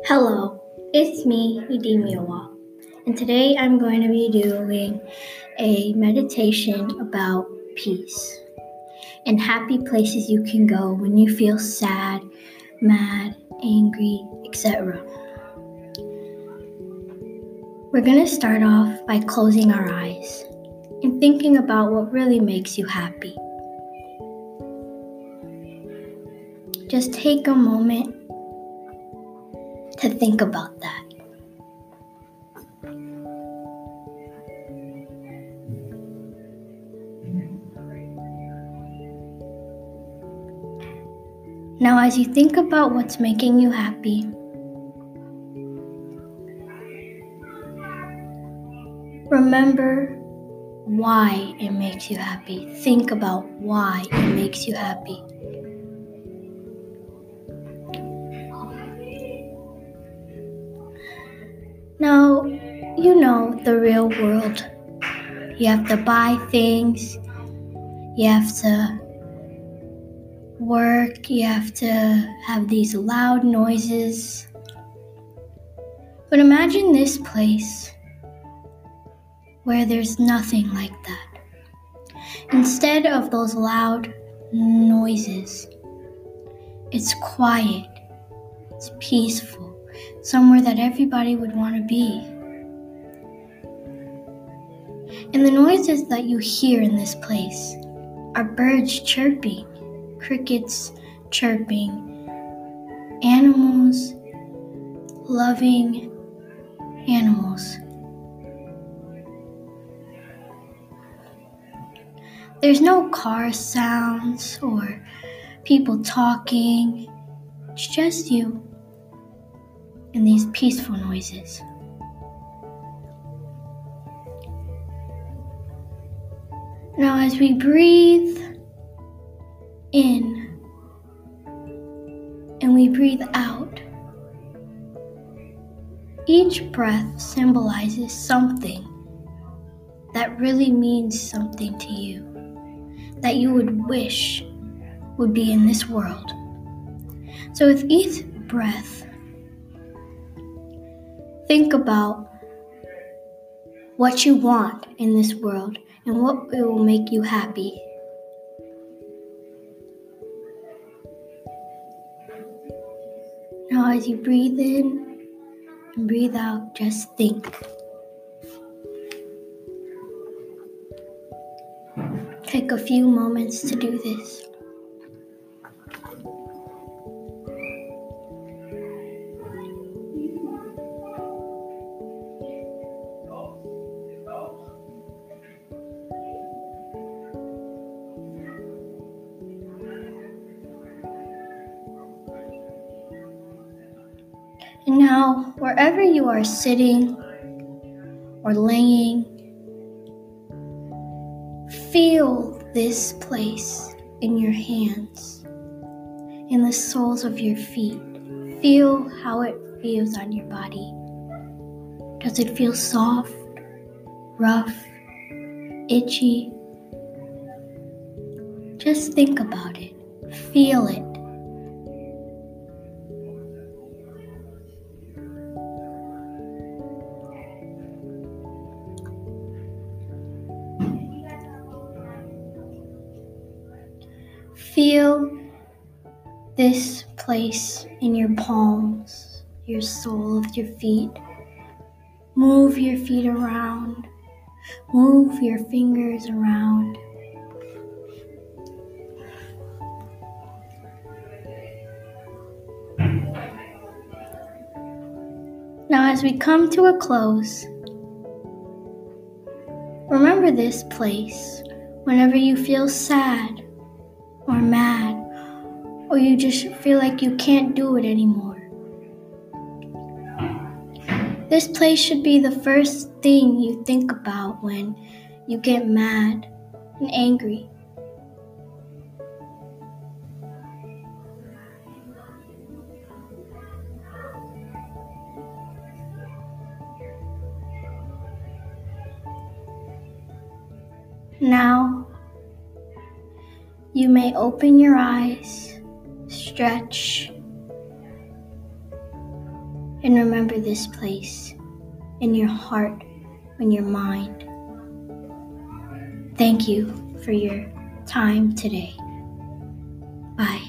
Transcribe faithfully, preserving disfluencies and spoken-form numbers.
Hello, it's me, Idimiwa, and today I'm going to be doing a meditation about peace and happy places you can go when you feel sad, mad, angry, et cetera. We're going to start off by closing our eyes and thinking about what really makes you happy. Just take a moment to think about that. Now, as you think about what's making you happy, remember why it makes you happy. Think about why it makes you happy. Now, you know the real world. You have to buy things, you have to work, you have to have these loud noises. But imagine this place where there's nothing like that. Instead of those loud noises, it's quiet, it's peaceful, somewhere that everybody would want to be. And the noises that you hear in this place are birds chirping, crickets chirping, animals loving animals. There's no car sounds or people talking. It's just you and these peaceful noises. Now, as we breathe in and we breathe out, each breath symbolizes something that really means something to you, that you would wish would be in this world. So with each breath, think about what you want in this world and what it will make you happy. Now, as you breathe in and breathe out, just think. Take a few moments to do this. And now, wherever you are sitting or laying, feel this place in your hands, in the soles of your feet. Feel how it feels on your body. Does it feel soft, rough, itchy? Just think about it. Feel it. Feel this place in your palms, your sole of your feet. Move your feet around. Move your fingers around. Now, as we come to a close, remember this place whenever you feel sad or mad, or you just feel like you can't do it anymore. This place should be the first thing you think about when you get mad and angry. Now, you may open your eyes, stretch, and remember this place in your heart, in your mind. Thank you for your time today. Bye.